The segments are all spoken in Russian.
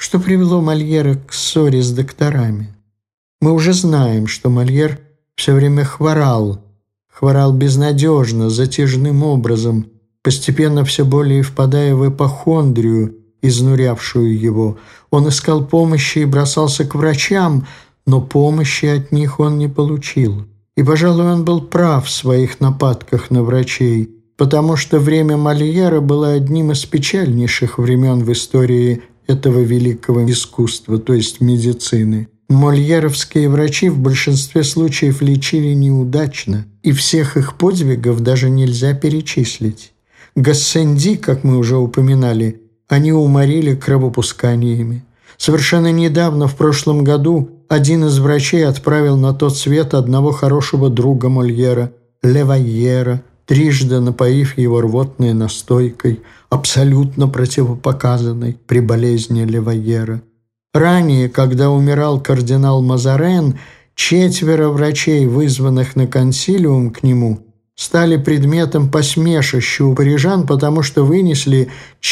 Что привело Мольера к ссоре с докторами? Мы уже знаем, что Мольер все время хворал безнадежно, затяжным образом, постепенно все более впадая в ипохондрию, изнурявшую его. Он искал помощи и бросался к врачам, но помощи от них он не получил. И, пожалуй, он был прав в своих нападках на врачей, потому что время Мольера было одним из печальнейших времен в истории этого великого искусства, то есть медицины. Мольеровские врачи в большинстве случаев лечили неудачно, и всех их подвигов даже нельзя перечислить. Гассенди, как мы уже упоминали, они уморили кровопусканиями. Совершенно недавно, в прошлом году, один из врачей отправил на тот свет одного хорошего друга Мольера, Левайера, трижды напоив его рвотной настойкой, абсолютно противопоказанной при болезни Левайера. Ранее, когда умирал кардинал Мазарен, 4 врачей, вызванных на консилиум к нему, стали предметом посмешища у парижан, потому что вынесли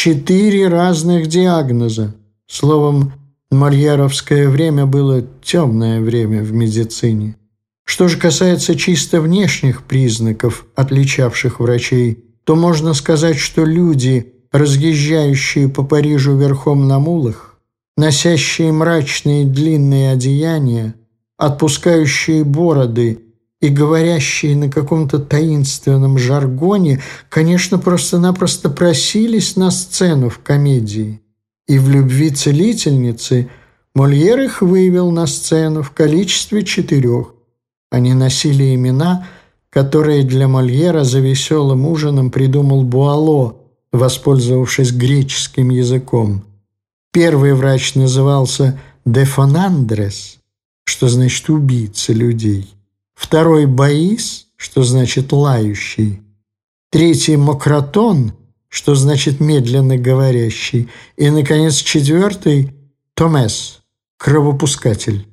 4 разных диагноза. Словом, мольеровское время было темное время в медицине. Что же касается чисто внешних признаков, отличавших врачей, то можно сказать, что люди, разъезжающие по Парижу верхом на мулах, носящие мрачные длинные одеяния, отпускающие бороды и говорящие на каком-то таинственном жаргоне, конечно, просто-напросто просились на сцену в комедии. И в «Любви целительницы» Мольер их вывел на сцену в количестве 4. Они носили имена, которые для Мольера за веселым ужином придумал Буало, воспользовавшись греческим языком. Первый врач назывался «де Фонандрес», что значит «убийца людей». Второй «Баис», что значит «лающий». Третий «Мократон», что значит «медленно говорящий». И, наконец, 4 «Томес», «кровопускатель».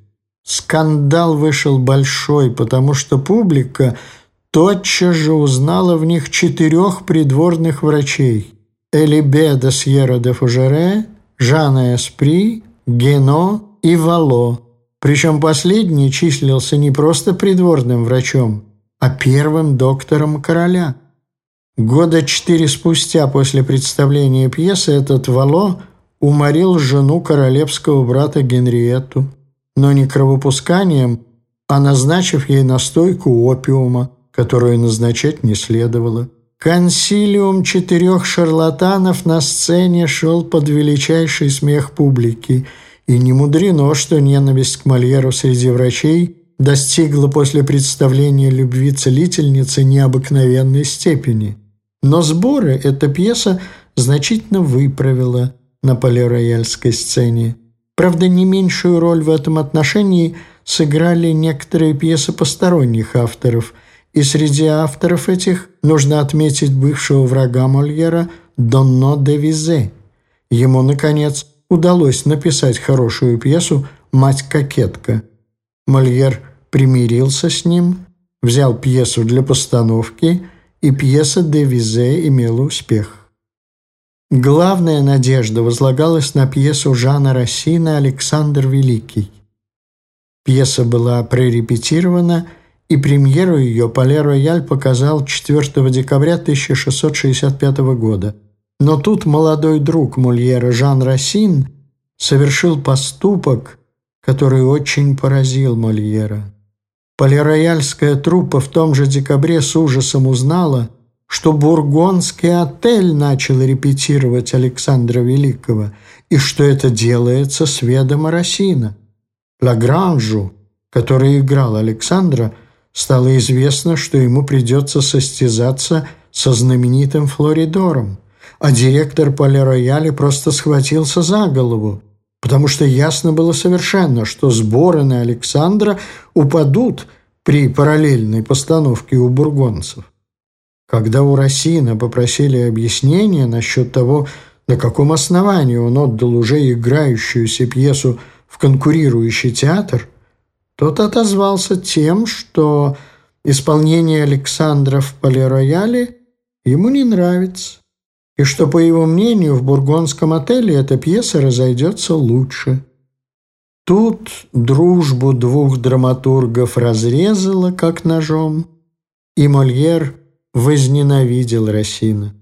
Скандал вышел большой, потому что публика тотчас же узнала в них 4 придворных врачей – Элибе де Сьерра де Фужере, Жана Эспри, Гено и Вало. Причем последний числился не просто придворным врачом, а первым доктором короля. Года 4 спустя после представления пьесы этот Вало уморил жену королевского брата Генриетту, но не кровопусканием, а назначив ей настойку опиума, которую назначать не следовало. Консилиум 4 шарлатанов на сцене шел под величайший смех публики, и не мудрено, что ненависть к Мольеру среди врачей достигла после представления «Любви целительницы» необыкновенной степени. Но сборы эта пьеса значительно выправила на Пале-Рояльской сцене. Правда, не меньшую роль в этом отношении сыграли некоторые пьесы посторонних авторов, и среди авторов этих нужно отметить бывшего врага Мольера Донно де Визе. Ему, наконец, удалось написать хорошую пьесу «Мать-кокетка». Мольер примирился с ним, взял пьесу для постановки, и пьеса де Визе имела успех. Главная надежда возлагалась на пьесу Жана Рассина «Александр Великий». Пьеса была прорепетирована, и премьеру ее Пале-Рояль показал 4 декабря 1665 года. Но тут молодой друг Мольера Жан Рассин совершил поступок, который очень поразил Мольера. Пале-Рояльская труппа в том же декабре с ужасом узнала, что Бургондский отель начал репетировать Александра Великого и что это делается с ведома Рассина. Лагранжу, который играл Александра, стало известно, что ему придется состязаться со знаменитым Флоридором, а директор Пале-Рояля просто схватился за голову, потому что ясно было совершенно, что сборы на Александра упадут при параллельной постановке у бургонцев. Когда у Рассина попросили объяснения насчет того, на каком основании он отдал уже играющуюся пьесу в конкурирующий театр, тот отозвался тем, что исполнение Александра в Пале-Рояле ему не нравится. и что, по его мнению, в бургундском отеле эта пьеса разойдется лучше. Тут дружбу двух драматургов разрезала, как ножом, и Мольер возненавидел Расина.